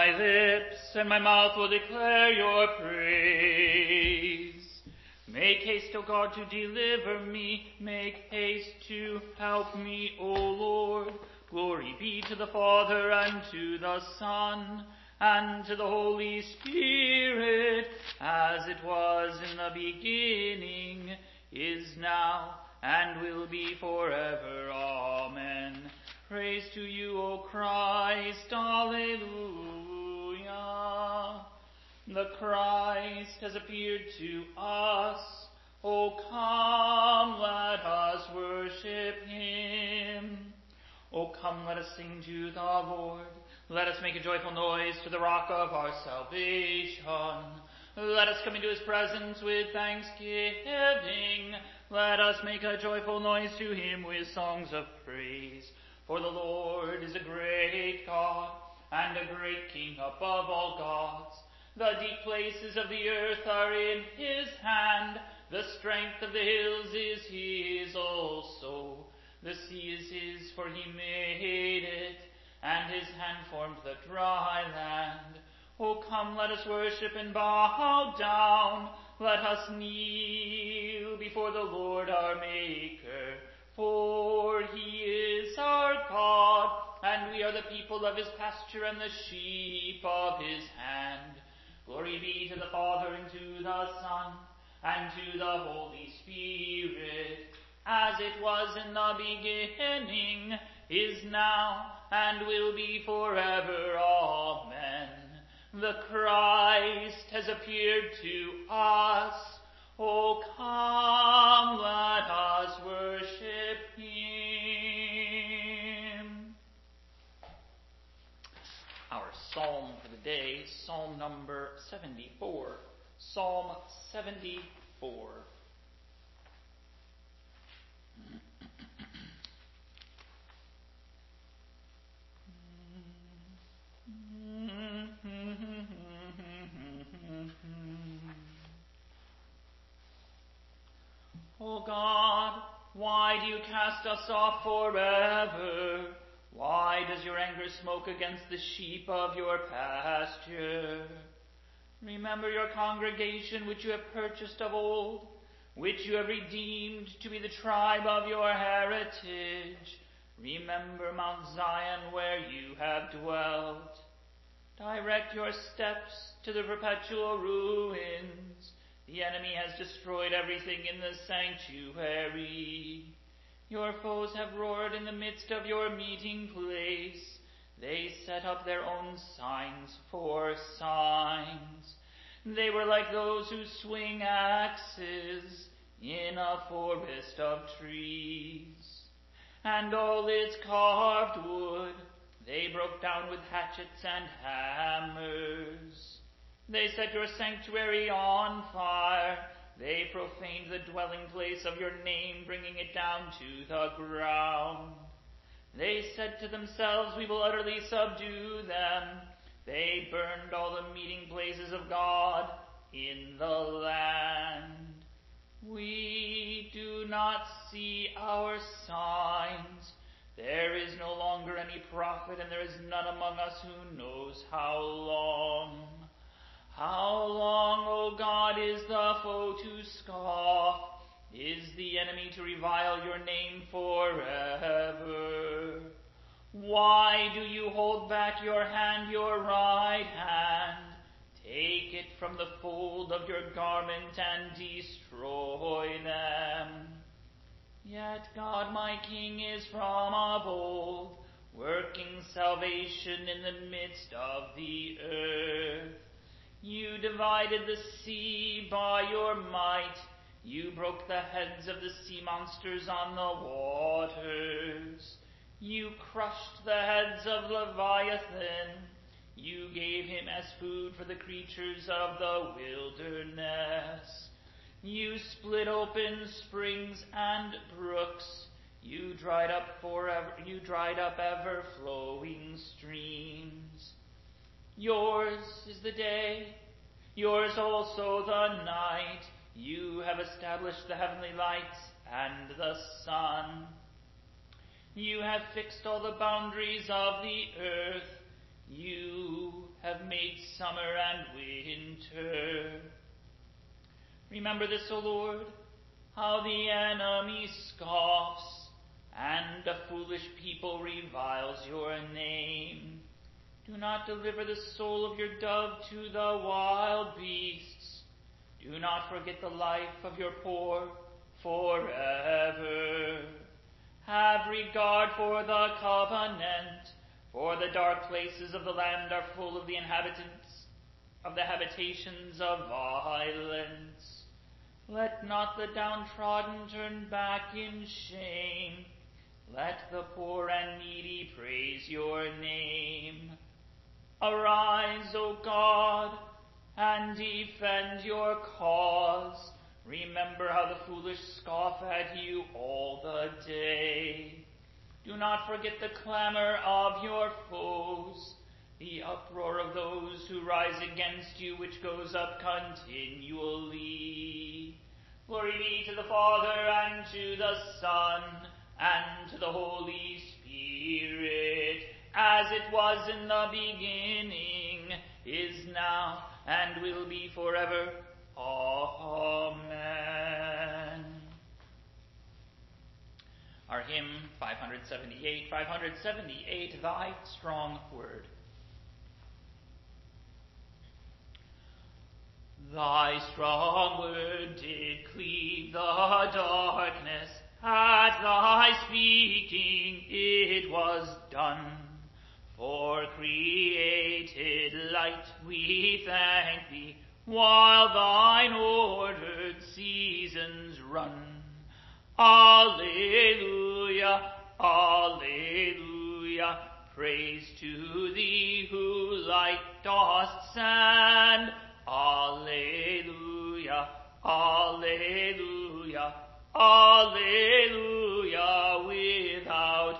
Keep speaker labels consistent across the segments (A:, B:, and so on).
A: My lips and my mouth will declare your praise. Make haste, O God, to deliver me. Make haste to help me, O Lord. Glory be to the Father, and to the Son, and to the Holy Spirit, as it was in the beginning, is now, and will be forever. Amen. Praise to you, O Christ. Alleluia. The Christ has appeared to us. O come, let us worship him. O come, let us sing to the Lord. Let us make a joyful noise to the rock of our salvation. Let us come into his presence with thanksgiving. Let us make a joyful noise to him with songs of praise. For the Lord is a great God, and a great King above all gods. The deep places of the earth are in his hand. The strength of the hills is his also. The sea is his, for he made it, and his hand formed the dry land. O come, let us worship and bow down. Let us kneel before the Lord our Maker. For he is our God, and we are the people of his pasture and the sheep of his hand. Glory be to the Father, and to the Son, and to the Holy Spirit, as it was in the beginning, is now, and will be forever. Amen. The Christ has appeared to us. O come, let us worship him. Our psalm for the day, Psalm number 74. Psalm 74. O God, why do you cast us off forever? Why does your anger smoke against the sheep of your pasture? Remember your congregation which you have purchased of old, which you have redeemed to be the tribe of your heritage. Remember Mount Zion where you have dwelt. Direct your steps to the perpetual ruins. The enemy has destroyed everything in the sanctuary. Your foes have roared in the midst of your meeting place. They set up their own signs for signs. They were like those who swing axes in a forest of trees. And all its carved wood they broke down with hatchets and hammers. They set your sanctuary on fire. They profaned the dwelling place of your name, bringing it down to the ground. They said to themselves, we will utterly subdue them. They burned all the meeting places of God in the land. We do not see our signs. There is no longer any prophet, and there is none among us who knows how long. How long, O God, is the foe to scoff? Is the enemy to revile your name forever? Why do you hold back your hand, your right hand? Take it from the fold of your garment and destroy them. Yet God my King is from of old, working salvation in the midst of the earth. You divided the sea by your might. You broke the heads of the sea monsters on the waters. You crushed the heads of Leviathan. You gave him as food for the creatures of the wilderness. You split open springs and brooks. You dried up ever-flowing streams. Yours is the day, yours also the night. You have established the heavenly lights and the sun. You have fixed all the boundaries of the earth. You have made summer and winter. Remember this, O Lord, how the enemy scoffs, and a foolish people reviles your name. Do not deliver the soul of your dove to the wild beasts. Do not forget the life of your poor forever. Have regard for the covenant, for the dark places of the land are full of the inhabitants of the habitations of violence. Let not the downtrodden turn back in shame. Let the poor and needy praise your name. Arise, O God, and defend your cause. Remember how the foolish scoff at you all the day. Do not forget the clamor of your foes, the uproar of those who rise against you, which goes up continually. Glory be to the Father, and to the Son, and to the Holy Spirit, as it was in the beginning, is now, and will be forever. Amen. Our hymn 578, Thy Strong Word. Thy strong word did cleave the darkness, at thy speaking it was done. For created light we thank thee, while thine ordered seasons run. Alleluia, alleluia, praise to thee who light dost send. Alleluia, alleluia, alleluia, without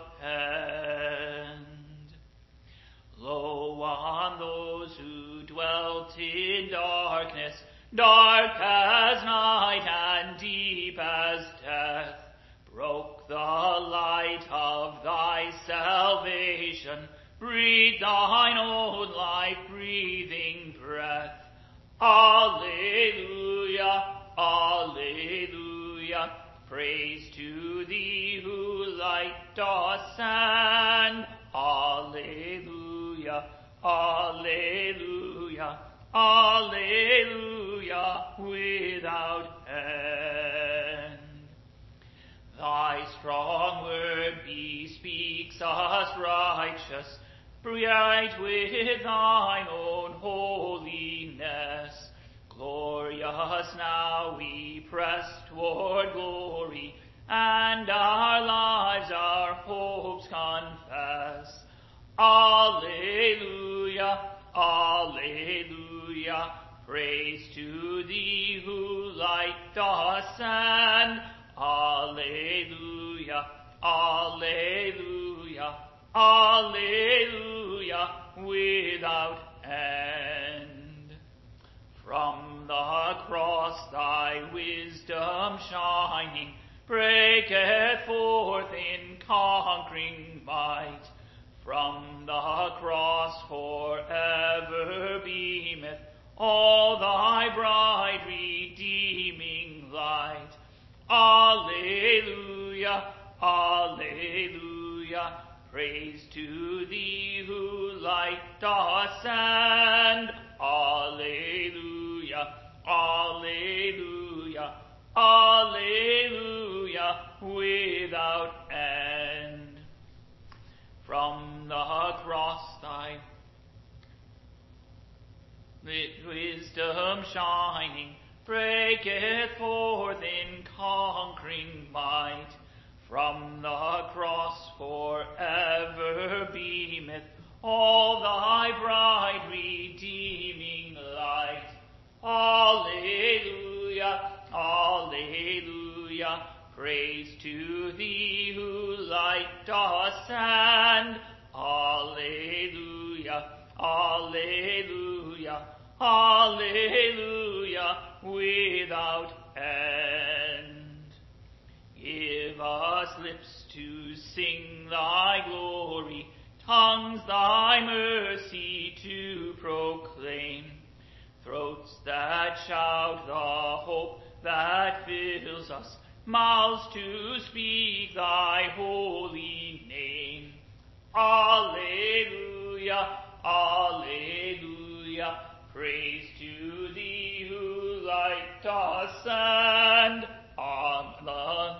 A: end. Lo, on those who dwelt in darkness, dark as night and deep as death, broke the light of thy salvation, breathe thine own life-breathing breath. Alleluia, alleluia, praise to thee who light dost send. Alleluia, alleluia, alleluia, without end. Thy strong word bespeaks us righteous, bright with thine own holiness. Glorious now we press toward glory, and our lives our hopes confess. Alleluia, alleluia, praise to thee who light dost send. Alleluia, alleluia, alleluia, without end. From the cross thy wisdom shining breaketh forth in conquering might. From the cross forever beameth all thy bright redeeming light. Alleluia, alleluia, praise to thee who light dost send. Alleluia, alleluia, alleluia, without end. From the cross thy wisdom shining breaketh forth in conquering might. From the cross forever beameth all thy bright redeeming light. Alleluia, alleluia, praise to thee who light dost send. Alleluia, alleluia, alleluia, without end. Give us lips to sing thy glory, tongues thy mercy to proclaim, throats that shout the hope that fills us, mouths to speak thy holy name. Alleluia, alleluia, praise to thee who light us and Amen.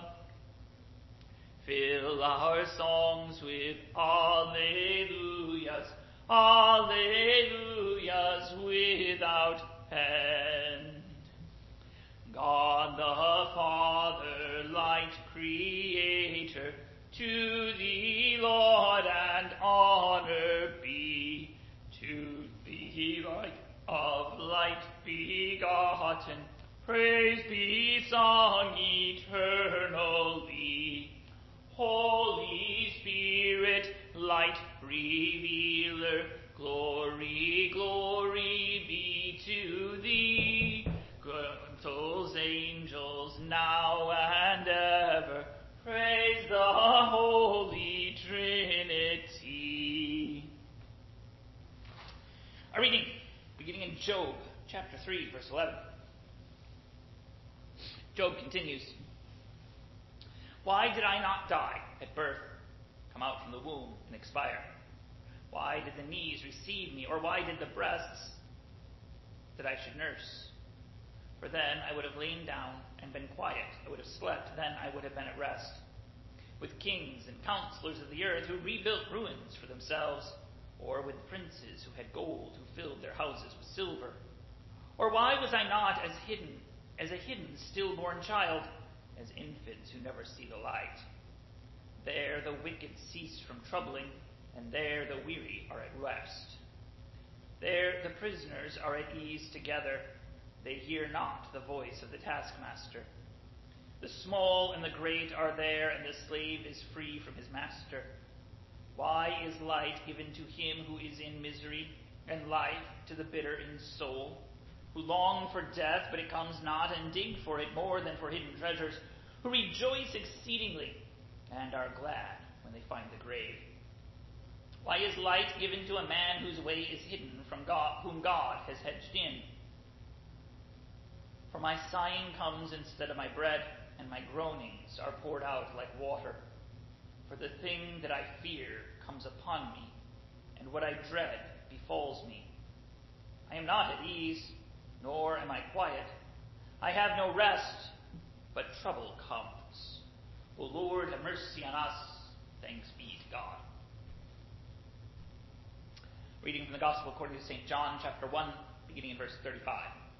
A: Fill our songs with alleluias, alleluias without end. God the Father, light creator, to thee, Lord, and honor be. To thee, light of light begotten, praise be sung eternally. Holy Spirit, light revealer, glory, glory be to thee. Councils, angels, now and ever, praise the Holy Trinity. A reading beginning in Job, chapter 3, verse 11. Job continues, why did I not die at birth, come out from the womb and expire? Why did the knees receive me, or why did the breasts that I should nurse? For then I would have lain down and been quiet. I would have slept, then I would have been at rest. With kings and counselors of the earth who rebuilt ruins for themselves, or with princes who had gold, who filled their houses with silver. Or why was I not as a hidden stillborn child, as infants who never see the light? There the wicked cease from troubling, and there the weary are at rest. There the prisoners are at ease together. They hear not the voice of the taskmaster. The small and the great are there, and the slave is free from his master. Why is light given to him who is in misery, and life to the bitter in soul, who long for death, but it comes not, and dig for it more than for hidden treasures, who rejoice exceedingly, and are glad when they find the grave? Why is light given to a man whose way is hidden from God, whom God has hedged in? For my sighing comes instead of my bread, and my groanings are poured out like water. For the thing that I fear comes upon me, and what I dread befalls me. I am not at ease, nor am I quiet. I have no rest, but trouble comes. O Lord, have mercy on us. Thanks be to God. Reading from the Gospel according to St. John, chapter 1, beginning in verse 35.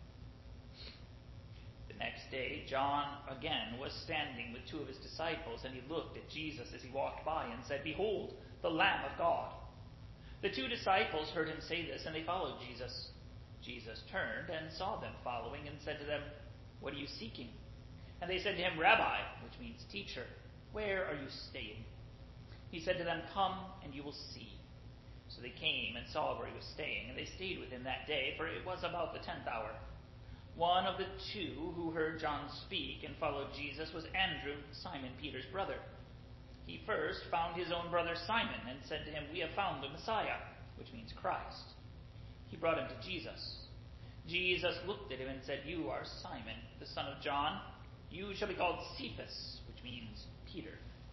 A: The next day, John again was standing with two of his disciples, and he looked at Jesus as he walked by and said, Behold, the Lamb of God. The two disciples heard him say this, and they followed Jesus. Jesus turned and saw them following and said to them, What are you seeking? And they said to him, Rabbi, which means teacher, where are you staying? He said to them, Come and you will see. So they came and saw where he was staying, and they stayed with him that day, for it was about the 10th hour. One of the two who heard John speak and followed Jesus was Andrew, Simon Peter's brother. He first found his own brother Simon and said to him, We have found the Messiah, which means Christ. He brought him to Jesus. Jesus looked at him and said, You are Simon, the son of John. You shall be called Cephas, which means Peter.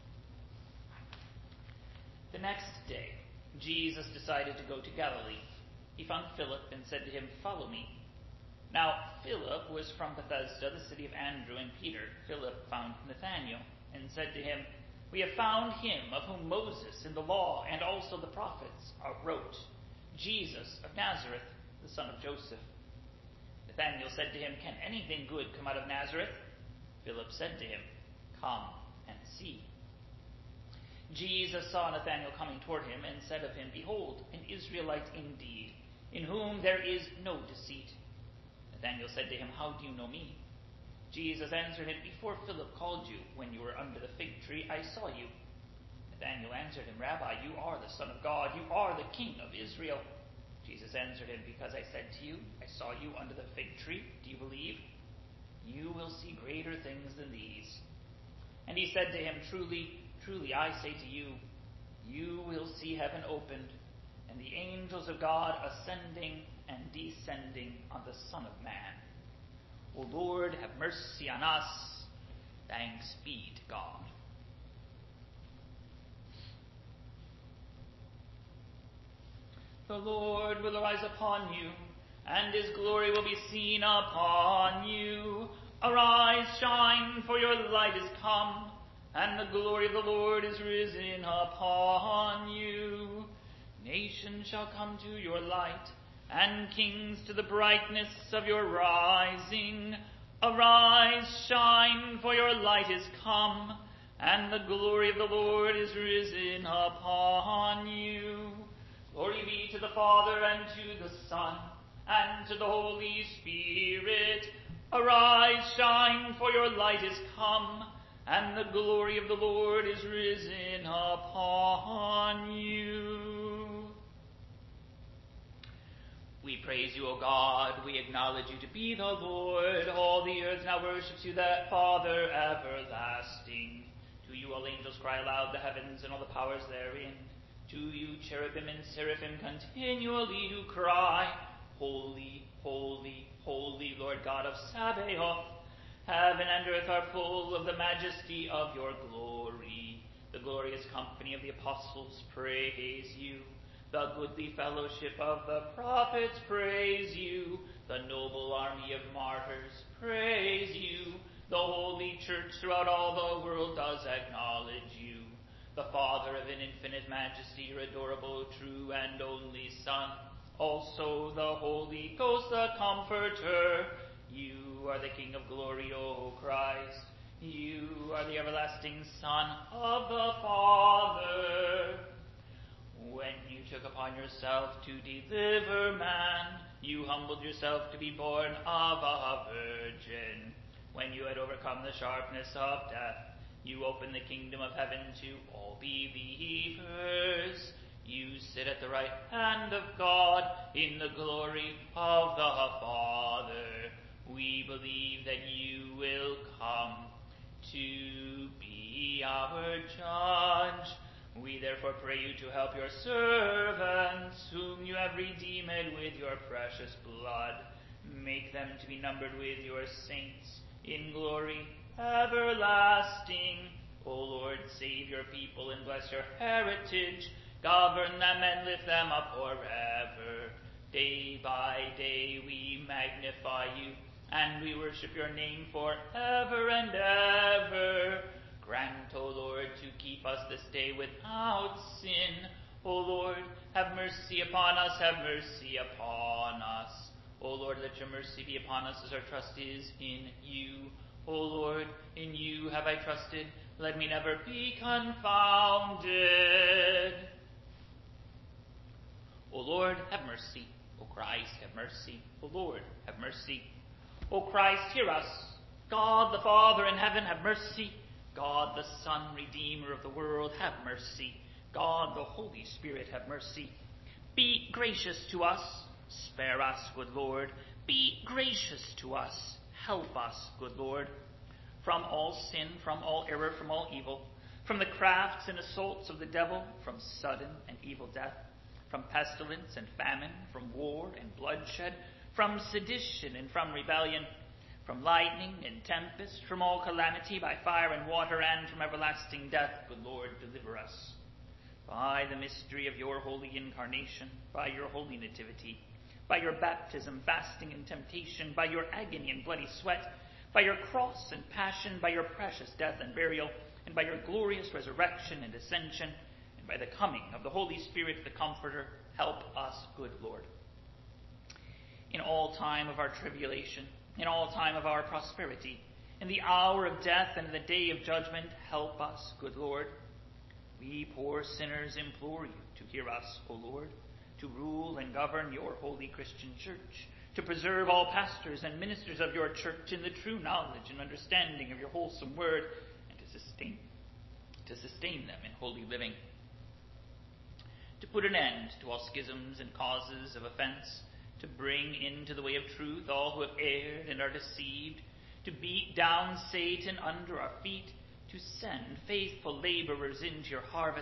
A: The next day, Jesus decided to go to Galilee. He found Philip and said to him, Follow me. Now, Philip was from Bethsaida, the city of Andrew and Peter. Philip found Nathanael and said to him, We have found him of whom Moses in the law and also the prophets wrote, Jesus of Nazareth, the son of Joseph. Nathanael said to him, Can anything good come out of Nazareth? Philip said to him, Come and see. Jesus saw Nathanael coming toward him and said of him, Behold, an Israelite indeed, in whom there is no deceit. Nathanael said to him, How do you know me? Jesus answered him, Before Philip called you, when you were under the fig tree, I saw you. Nathanael answered him, Rabbi, you are the Son of God, you are the King of Israel. Jesus answered him, Because I said to you, I saw you under the fig tree, do you believe? You will see greater things than these. And he said to him, Truly, truly, I say to you, you will see heaven opened, and the angels of God ascending and descending on the Son of Man. O Lord, have mercy on us. Thanks be to God. The Lord will arise upon you, and his glory will be seen upon you. Arise, shine, for your light is come, and the glory of the Lord is risen upon you. Nations shall come to your light, and kings to the brightness of your rising. Arise, shine, for your light is come, and the glory of the Lord is risen upon you. Glory be to the Father, and to the Son, and to the Holy Spirit. Arise, shine, for your light is come, and the glory of the Lord is risen upon you. We praise you, O God. We acknowledge you to be the Lord. All the earth now worships you, that Father everlasting. To you all angels cry aloud, the heavens and all the powers therein. To you cherubim and seraphim continually do cry, Holy, holy, holy, Lord God of Sabaoth. Heaven and earth are full of the majesty of your glory. The glorious company of the apostles praise you. The goodly fellowship of the prophets praise you. The noble army of martyrs praise you. The holy church throughout all the world does acknowledge you. The Father of an infinite majesty, your adorable, true, and only Son. Also the Holy Ghost, the Comforter. You are the King of glory, O Christ. You are the everlasting Son of the Father. When you took upon yourself to deliver man, you humbled yourself to be born of a virgin. When you had overcome the sharpness of death, you opened the kingdom of heaven to all believers. You sit at the right hand of God in the glory of the Father. We believe that you will come to be our judge. We therefore pray you to help your servants, whom you have redeemed with your precious blood. Make them to be numbered with your saints in glory everlasting. O Lord, save your people and bless your heritage. Govern them and lift them up forever. Day by day we magnify you, and we worship your name forever and ever. Grant, O Lord, to keep us this day without sin. O Lord, have mercy upon us, have mercy upon us. O Lord, let your mercy be upon us, as our trust is in you. O Lord, in you have I trusted. Let me never be confounded. O Lord, have mercy. O Christ, have mercy. O Lord, have mercy. O Christ, hear us. God the Father in heaven, have mercy. God the Son, Redeemer of the world, have mercy. God the Holy Spirit, have mercy. Be gracious to us. Spare us, good Lord. Be gracious to us. Help us, good Lord. From all sin, from all error, from all evil, from the crafts and assaults of the devil, from sudden and evil death, from pestilence and famine, from war and bloodshed, from sedition and from rebellion, from lightning and tempest, from all calamity by fire and water, and from everlasting death, good Lord, deliver us. By the mystery of your holy incarnation, by your holy nativity, by your baptism, fasting, and temptation, by your agony and bloody sweat, by your cross and passion, by your precious death and burial, and by your glorious resurrection and ascension, and by the coming of the Holy Spirit, the Comforter, help us, good Lord. In all time of our tribulation, in all time of our prosperity, in the hour of death and in the day of judgment, help us, good Lord. We poor sinners implore you to hear us, O Lord, to rule and govern your holy Christian church, to preserve all pastors and ministers of your church in the true knowledge and understanding of your wholesome word, and to sustain them in holy living, to put an end to all schisms and causes of offense, to bring into the way of truth all who have erred and are deceived, to beat down Satan under our feet, to send faithful laborers into your harvest,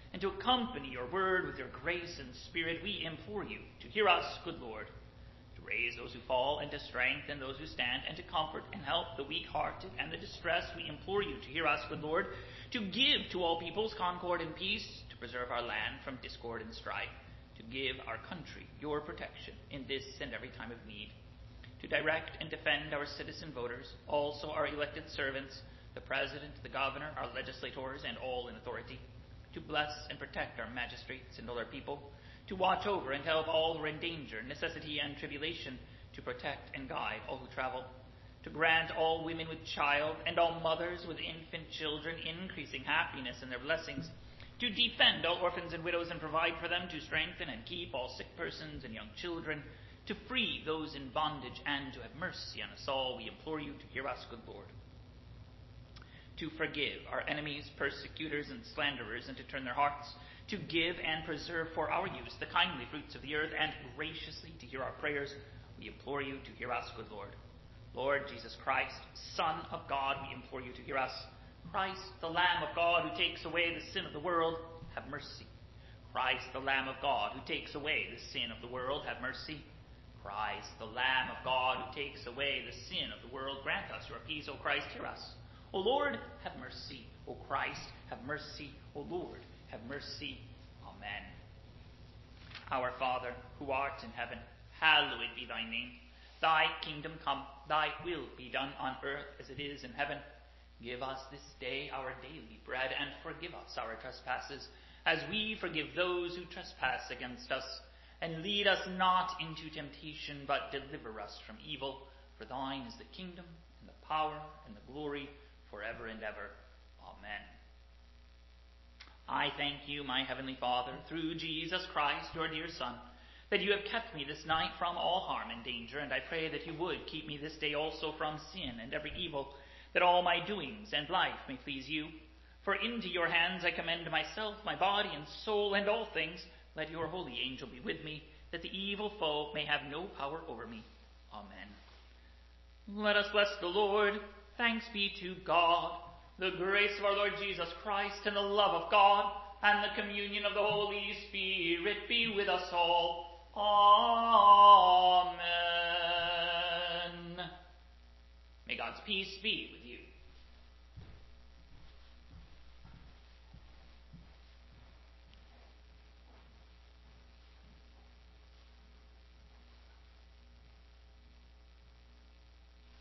A: and to accompany your word with your grace and spirit, we implore you to hear us, good Lord, to raise those who fall and to strengthen those who stand, and to comfort and help the weak-hearted and the distressed. We implore you to hear us, good Lord, to give to all peoples concord and peace, to preserve our land from discord and strife, to give our country your protection in this and every time of need, to direct and defend our citizen voters, also our elected servants, the president, the governor, our legislators, and all in authority, to bless and protect our magistrates and all our people, to watch over and help all who are in danger, necessity, and tribulation, to protect and guide all who travel, to grant all women with child and all mothers with infant children increasing happiness in their blessings, to defend all orphans and widows and provide for them, to strengthen and keep all sick persons and young children, to free those in bondage, and to have mercy on us all. We implore you to hear us, good Lord. To forgive our enemies, persecutors, and slanderers, and to turn their hearts, to give and preserve for our use the kindly fruits of the earth, and graciously to hear our prayers. We implore you to hear us, good Lord. Lord Jesus Christ, Son of God, we implore you to hear us. Christ, the Lamb of God, who takes away the sin of the world, have mercy. Christ, the Lamb of God, who takes away the sin of the world, have mercy. Christ, the Lamb of God, who takes away the sin of the world, grant us your peace. O Christ, hear us. O Lord, have mercy. O Christ, have mercy. O Lord, have mercy. Amen. Our Father, who art in heaven, hallowed be thy name. Thy kingdom come, thy will be done on earth as it is in heaven. Give us this day our daily bread, and forgive us our trespasses, as we forgive those who trespass against us. And lead us not into temptation, but deliver us from evil. For thine is the kingdom, and the power, and the glory, forever and ever. Amen. I thank you, my heavenly Father, through Jesus Christ, your dear Son, that you have kept me this night from all harm and danger, and I pray that you would keep me this day also from sin and every evil, that all my doings and life may please you. For into your hands I commend myself, my body and soul, and all things. Let your holy angel be with me, that the evil foe may have no power over me. Amen. Let us bless the Lord. Thanks be to God. The grace of our Lord Jesus Christ, and the love of God, and the communion of the Holy Spirit be with us all. Amen. May God's peace be with you.